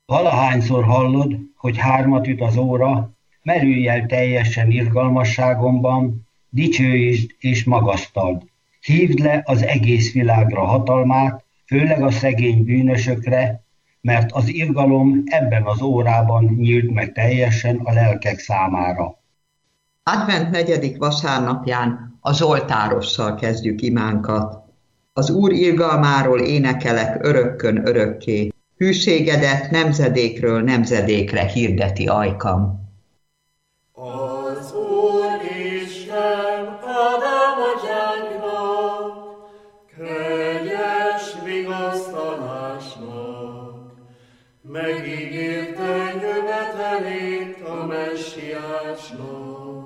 Valahányszor hallod, hogy hármat üt az óra, merülj el teljesen irgalmasságomban, dicsőítsd és magasztald. Hívd le az egész világra hatalmát, főleg a szegény bűnösökre, mert az irgalom ebben az órában nyílt meg teljesen a lelkek számára. Advent 4. vasárnapján a Zsoltárossal kezdjük imánkat. Az Úr irgalmáról énekelek örökkön örökké, hűségedet nemzedékről nemzedékre hirdeti ajkam. Az Úr Isten Ádám atyánknak, kegyes vigasztalásnak, megígérte jövetelét a Messiásnak.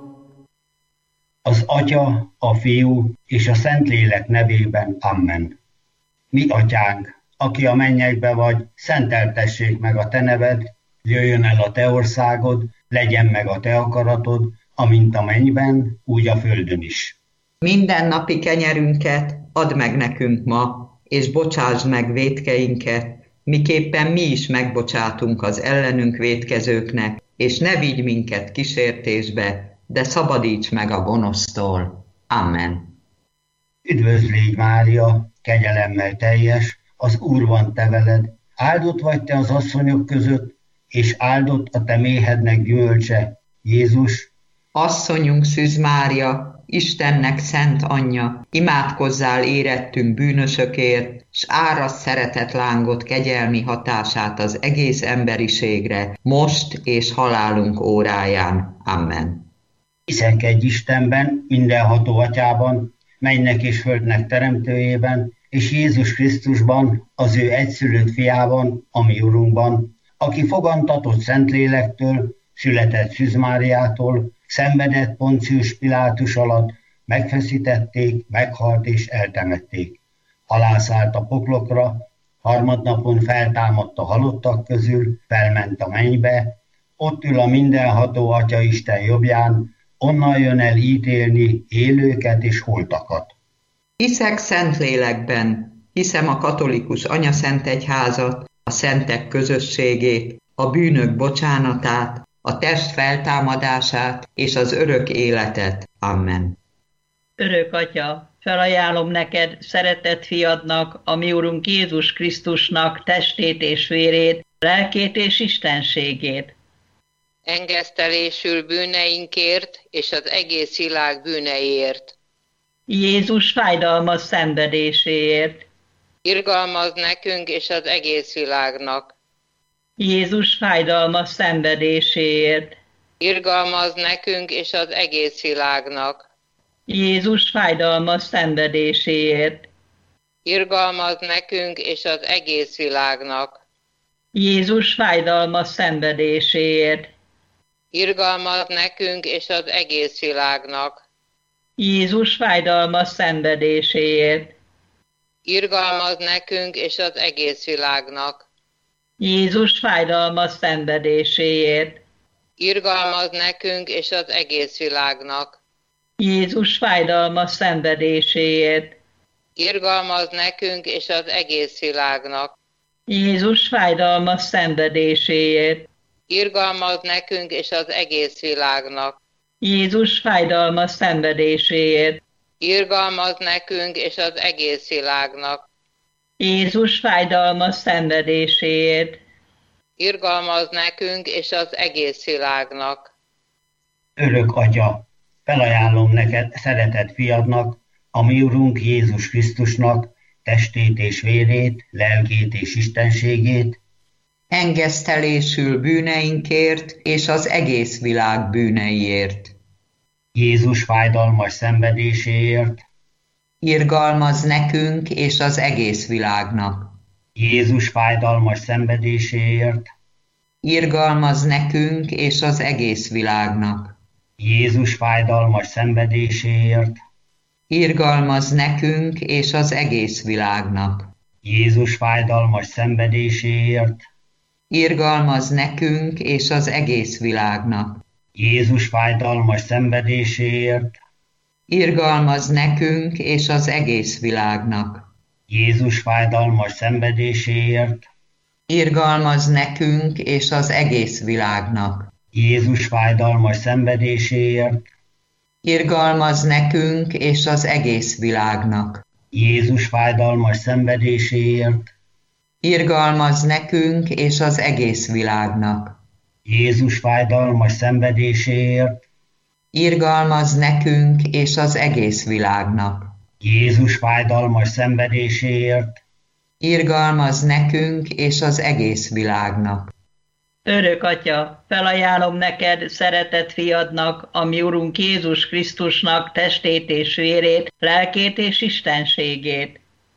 Az Atya, a Fiú és a Szentlélek nevében. Amen. Mi atyánk, aki a mennyekbe vagy, szenteltessék meg a te neved, jöjjön el a te országod, legyen meg a te akaratod, amint a mennyben, úgy a földön is. Mindennapi kenyerünket add meg nekünk ma, és bocsásd meg vétkeinket, miképpen mi is megbocsátunk az ellenünk vétkezőknek, és ne vigy minket kísértésbe, de szabadíts meg a gonosztól. Amen. Üdvözl légy, Mária, kegyelemmel teljes, az Úr van te veled, áldott vagy te az asszonyok között, és áldott a te méhednek gyümölcse, Jézus. Asszonyunk Szűz Mária, Istennek szent anyja, imádkozzál érettünk bűnösökért, s árasd szeretetlángot kegyelmi hatását az egész emberiségre, most és halálunk óráján. Amen. Hiszek egy Istenben, mindenható Atyában, mennynek és földnek teremtőjében, és Jézus Krisztusban, az ő egyszülött fiában, a mi Urunkban, aki fogantatott Szentlélektől, született Szűz Máriától, szenvedett Poncius Pilátus alatt, megfeszítették, meghalt és eltemették. Alászállt a poklokra, harmadnapon feltámadt a halottak közül, felment a mennybe, ott ül a mindenható Atya Isten jobbján, onnan jön el ítélni élőket és holtakat. Hiszek Szentlélekben, hiszem a katolikus anyaszentegyházat, a szentek közösségét, a bűnök bocsánatát, a test feltámadását és az örök életet. Amen. Örök Atya, felajánlom neked szeretett fiadnak, a mi Urunk Jézus Krisztusnak testét és vérét, lelkét és istenségét. Engesztelésül bűneinkért és az egész világ bűneiért. Jézus fájdalmas szenvedéséért. Irgalmazd nekünk és az egész világnak. Jézus fájdalmas szenvedéséért. Irgalmazd nekünk és az egész világnak. Jézus fájdalmas szenvedéséért. Irgalmazd nekünk és az egész világnak. Jézus fájdalmas szenvedéséért. Irgalmazd nekünk és az egész világnak. Jézus fájdalmas szenvedéséért. Irgalmazd nekünk és az egész világnak. Jézus fájdalmas szenvedéséért. Irgalmazd nekünk és az egész világnak. Jézus fájdalmas szenvedéséért. Irgalmazd nekünk és az egész világnak. Jézus fájdalmas szenvedéséért. Irgalmazd nekünk és az egész világnak. Jézus fájdalmas szenvedéséért. Irgalmazd nekünk és az egész világnak. Jézus fájdalmas szenvedéséért. Irgalmazd nekünk és az egész világnak. Örök Atya, felajánlom neked szeretett fiadnak, a mi Urunk Jézus Krisztusnak testét és vérét, lelkét és istenségét, engesztelésül bűneinkért és az egész világ bűneiért. Jézus fájdalmas szenvedéséért, irgalmazz nekünk és az egész világnak. Jézus fájdalmas szenvedéséért, irgalmazz nekünk és az egész világnak. Jézus fájdalmas szenvedéséért, irgalmazz nekünk és az egész világnak. Jézus fájdalmas szenvedéséért, irgalmazz nekünk és az egész világnak. Jézus fájdalmas szenvedéséért, irgalmazz nekünk és az egész világnak. Jézus fájdalmas szenvedéséért, Irgalmaz nekünk és az egész világnak. Jézus fájdalmas szenvedéséért, Irgalmaz nekünk és az egész világnak. Jézus fájdalmas szenvedéséért, Irgalmaz nekünk és az egész világnak. Jézus fájdalmas szenvedéséért, Irgalmaz nekünk és az egész világnak. Jézus fájdalmas szenvedéséért, Irgalmaz nekünk és az egész világnak. Örök Atya, felajánlom neked szeretett fiadnak, a mi Urunk Jézus Krisztusnak testét és vérét, lelkét és istenségét.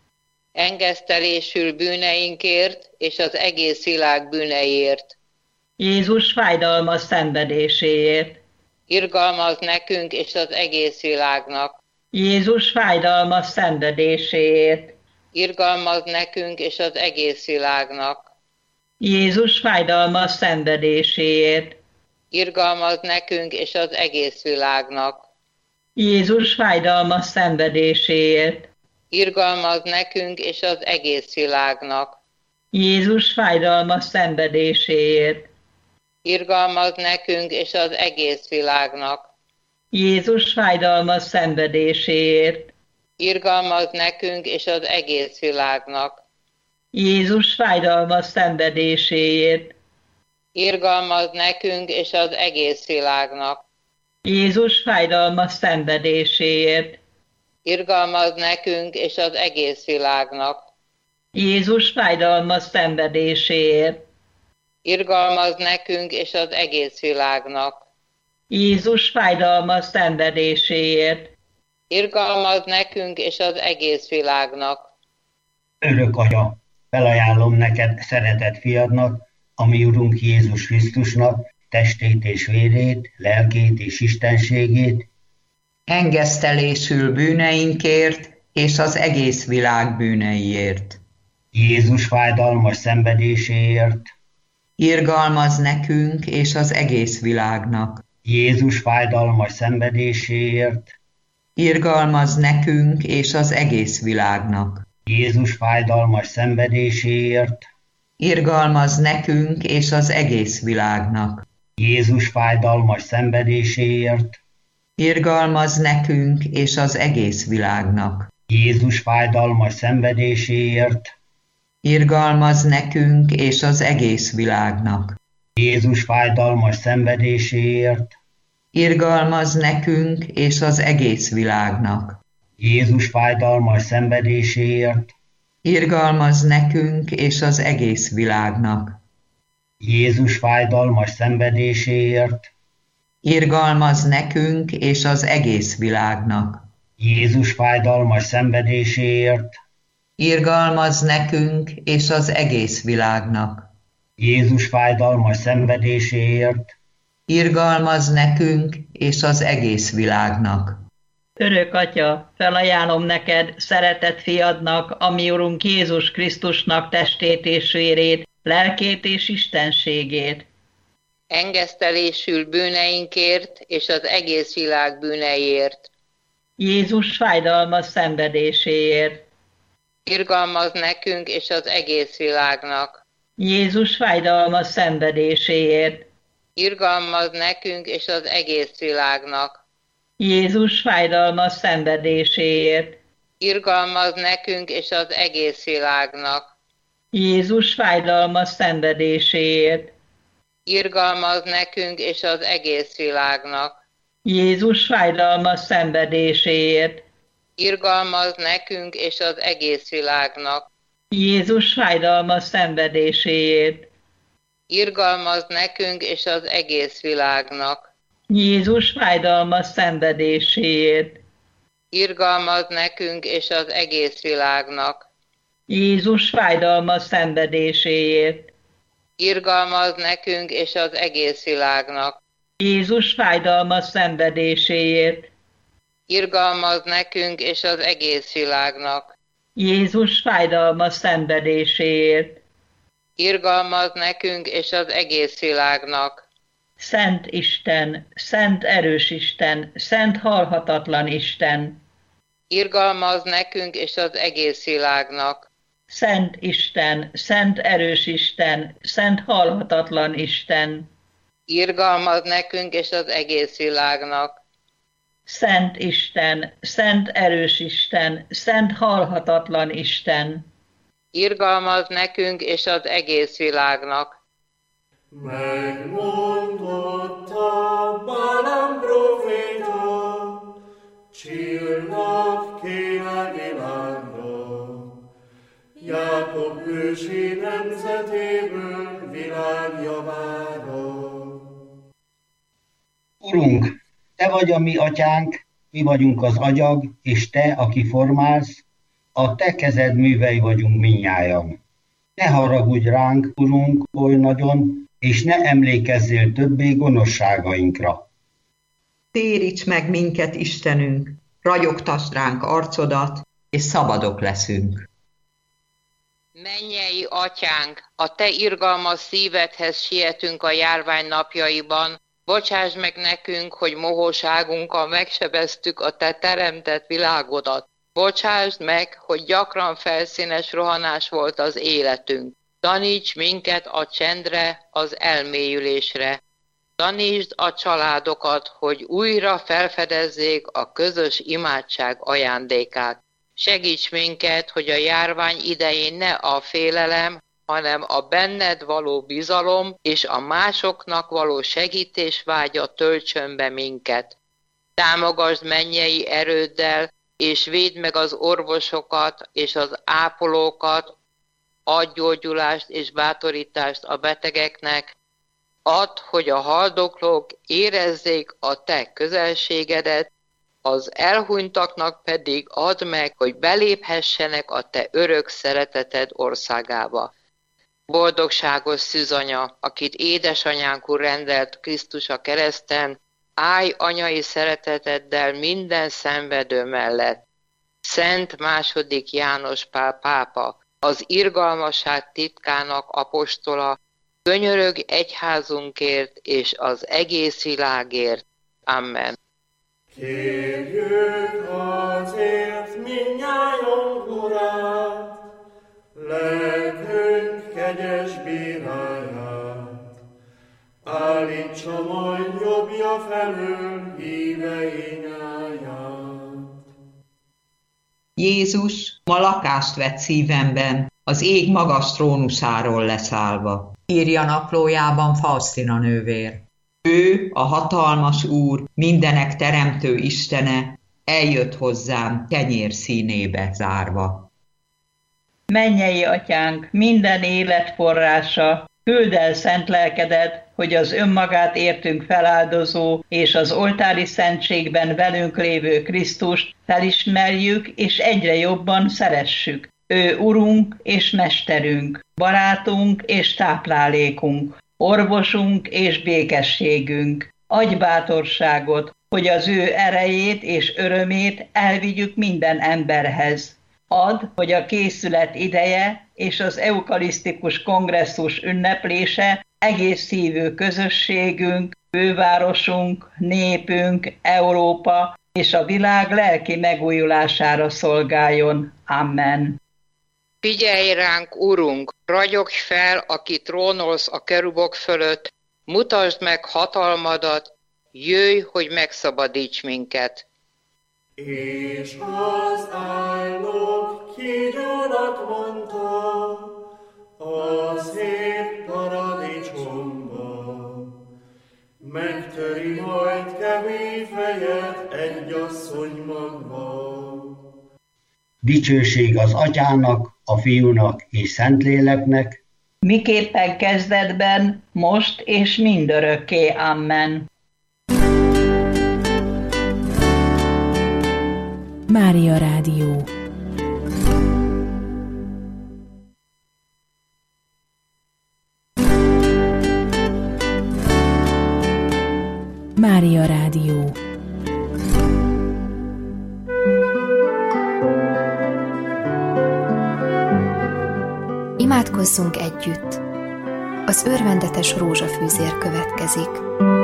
Engesztelésül bűneinkért és az egész világ bűneiért. Jézus fájdalmas szenvedéséért. Irgalmaz nekünk és az egész világnak. Jézus fájdalmas szenvedéséért. Irgalmaz nekünk és az egész világnak. Jézus fájdalmas szenvedéséért. Irgalmaz nekünk és az egész világnak. Jézus fájdalmas szenvedéséért. Irgalmaz nekünk és az egész világnak. Jézus fájdalmas szenvedéséért. Irgalmaz nekünk és az egész világnak. Jézus fájdalmas szenvedéséért. Irgalmaz nekünk és az egész világnak. Jézus fájdalmas szenvedéséért. Irgalmaz nekünk és az egész világnak. Jézus fájdalmas szenvedéséért. Irgalmaz nekünk és az egész világnak. Jézus fájdalmas szenvedéséért. Irgalmaz nekünk és az egész világnak. Jézus fájdalmas szenvedéséért. Irgalmaz nekünk és az egész világnak. örök Atya, felajánlom neked szeretett fiadnak, a mi Urunk Jézus Krisztusnak testét és vérét, lelkét és istenségét, Engesztelésül bűneinkért és az egész világ bűneiért. Jézus fájdalmas szenvedéséért, Irgalmaz nekünk és az egész világnak. Jézus fájdalmas szenvedéséért, Irgalmaz nekünk és az egész világnak. Jézus fájdalmas szenvedéséért, Irgalmaz nekünk és az egész világnak. Jézus fájdalmas szenvedéséért, Irgalmaz nekünk és az egész világnak. Jézus fájdalmas szenvedéséért, Irgalmaz nekünk és az egész világnak. Jézus fájdalmas szenvedéséért, Irgalmaz nekünk és az egész világnak. Jézus fájdalmas szenvedéséért, Irgalmaz nekünk és az egész világnak. Jézus fájdalmas szenvedéséért, Irgalmaz nekünk és az egész világnak. Jézus fájdalmas szenvedéséért, Irgalmaz nekünk és az egész világnak. Jézus fájdalmas szenvedéséért, Irgalmaz nekünk és az egész világnak. Örök Atya, felajánlom neked szeretett fiadnak, a mi Urunk Jézus Krisztusnak testét és vérét, lelkét és istenségét. Engesztelésül bűneinkért és az egész világ bűneiért. Jézus fájdalmas szenvedéséért. Irgalmaz nekünk és az egész világnak. Jézus fájdalmas szenvedéséért. Irgalmaz nekünk és az egész világnak. Jézus fájdalmas szenvedéséért. Irgalmaz nekünk és az egész világnak. Jézus fájdalmas szenvedéséért. Irgalmaz nekünk és az egész világnak. Jézus fájdalmas szenvedéséért. Irgalmaz nekünk és az egész világnak. Jézus fájdalmas szenvedéséért. Irgalmaz nekünk és az egész világnak. Jézus fájdalmas szenvedéséért. Irgalmaz nekünk és az egész világnak. Jézus fájdalmas szenvedéséért. Irgalmaz nekünk és az egész világnak. Jézus fájdalmas szenvedéséért. Irgalmaz nekünk és az egész világnak. Jézus fájdalmas szenvedéséért. Irgalmaz nekünk és az egész világnak. Szent Isten, szent erős Isten, szent halhatatlan Isten. Irgalmaz nekünk és az egész világnak. Szent Isten, szent erős Isten, szent halhatatlan Isten. Irgalmaz nekünk és az egész világnak. Szent Isten, szent erős Isten, szent halhatatlan Isten. Irgalmaz nekünk és az egész világnak. Megmondotta Balaam proféta, csillag kéne világra, Jákob ősi nemzetéből világjavára. Urunk, Te vagy a mi atyánk, mi vagyunk az agyag, és Te, aki formálsz, a Te kezed művei vagyunk mindnyájan. Ne haragudj ránk, Urunk, oly nagyon, és ne emlékezzél többé gonoszságainkra. Téríts meg minket, Istenünk, ragyogtasd ránk arcodat, és szabadok leszünk. Mennyei atyánk, a te irgalmas szívedhez sietünk a járvány napjaiban, bocsáss meg nekünk, hogy mohóságunkkal megsebeztük a te teremtett világodat. Bocsásd meg, hogy gyakran felszínes rohanás volt az életünk. Taníts minket a csendre, az elmélyülésre. Tanítsd a családokat, hogy újra felfedezzék a közös imádság ajándékát. Segíts minket, hogy a járvány idején ne a félelem, hanem a benned való bizalom és a másoknak való segítés vágya töltsön be minket. Támogasd mennyei erőddel, és védd meg az orvosokat és az ápolókat, adj gyógyulást és bátorítást a betegeknek, add, hogy a haldoklók érezzék a te közelségedet, az elhunytaknak pedig add meg, hogy beléphessenek a te örök szereteted országába. Boldogságos szűzanya, akit édesanyánkul rendelt Krisztus a kereszten, állj anyai szereteteddel minden szenvedő mellett. Szent II. János Pál pápa, az irgalmasság titkának apostola, könyörögj egyházunkért és az egész világért. Amen. Kérjük azért mindnyájan Urát, lelkünk kegyes bíráját, állítsa majd jobbja felől hívei nyáját. Jézus ma lakást vett szívemben, az ég magas trónusáról leszállva, írja naplójában Faustina nővér. Ő, a hatalmas Úr, mindenek teremtő Istene, eljött hozzám kenyér színébe zárva. Mennyei atyánk, minden élet forrása, küldd el szent lelkedet, hogy az önmagát értünk feláldozó és az oltári szentségben velünk lévő Krisztust felismerjük és egyre jobban szeressük. Ő Urunk és Mesterünk, barátunk és táplálékunk, orvosunk és békességünk. Adj bátorságot, hogy az ő erejét és örömét elvigyük minden emberhez. Add, hogy a készület ideje és az eukarisztikus kongresszus ünneplése egész szívű közösségünk, fővárosunk, népünk, Európa és a világ lelki megújulására szolgáljon. Amen. Figyelj ránk, Urunk, ragyogj fel, aki trónolsz a kerubok fölött, mutasd meg hatalmadat, jöjj, hogy megszabadíts minket. És az álnok kígyónak mondta, a szép paradicsomba, megtöri majd kemény fejet egy asszony magva. Dicsőség az Atyának, a Fiúnak és Szentléleknek, miképpen kezdetben, most és mindörökké. Amen. Mária Rádió. Mária Rádió. Imádkozzunk együtt! Az örvendetes rózsafűzér következik.